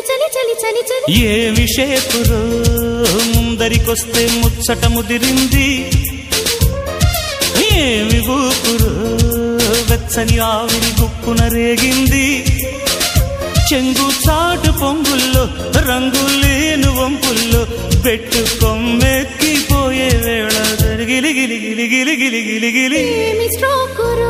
చలి చలి చలి చలి ఏమి షేపురో ముందరికొస్తే ముచ్చట ముదిరింది ఏమి ఊపురో వెచ్చని ఆవిరి గుప్పున రేగింది చెంగు చాటు పొంగుల్లో రంగులేను వంపుల్లో పెట్టు కొమ్మెక్కిపోయే వేళ గిలి గిలి గిలి గిలి గిలి గిలి గిలి ఏమి స్ట్రోకురో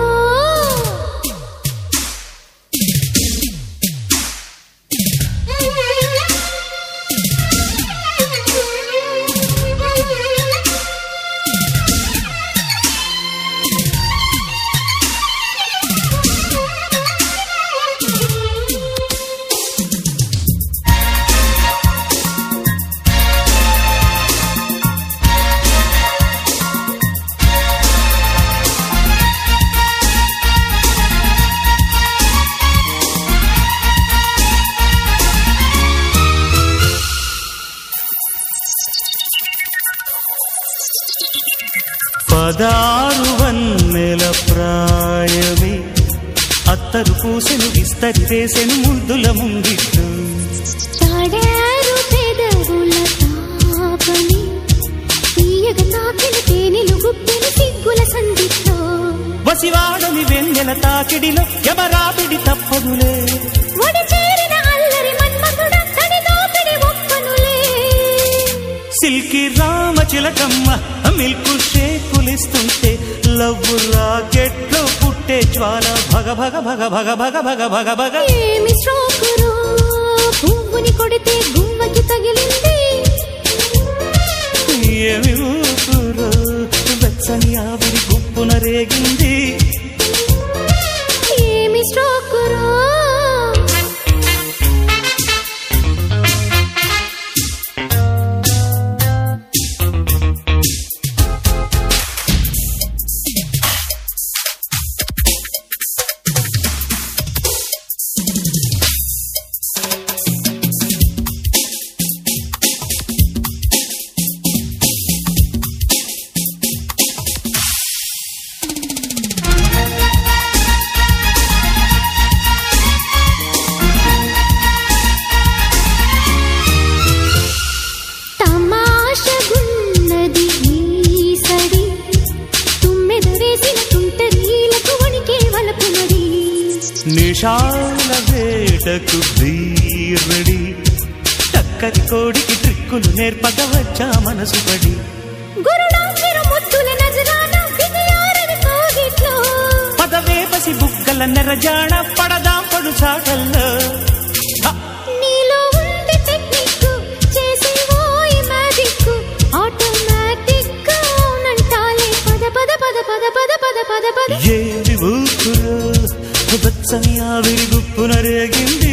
పదారు వన్నెల ప్రాయమే అత్తరు పూసెను విస్తరి వేసెను ముద్దుల ముంగిట్టు తాడారు పెదవుల తాపని తీయగ తాకిన తేనెలు గుప్పెను సిగ్గుల సందిట్లో వసివాడని వెన్నెల తాకిడిలో ఎవరాపిడి తప్పదులే ఒడి చేరిన అల్లరి మన్మధుడ తడి దోపిడి ఒప్పనులే సిల్కి రామ చిలకమ్మ మిల్కు షేకులిస్తుంటే లవ్వు రాకెట్లో పుట్టే జ్వాల భగ భగ భగ భగ భగ భగ భగ భగ ఏమి స్ట్రోకురో పువ్వుని కొడితే గుమ్మకి తగిలింది ఏమి ఊపురో వెచ్చని ఆవిరి గుప్పున రేగింది ఏమి స్ట్రోకురో నిషాల వేటకు ధీరడి చక్కరి కోడికి ట్రిక్కులు నేర్పక వచ్చా మనసు పడి పదవేపసి బుగ్గల నెరజాణ పడదాం పడు చాటల్లో నీలో ఉంది టెక్నిక్ చేసే ఓయ్ మ్యాజిక్ ఆటోమేటిక్ నంటాలే పద పద పద పద పద పద పద పద ఏమి ఊపురో వెచ్చని ఆవిరి గుప్పున రేగింది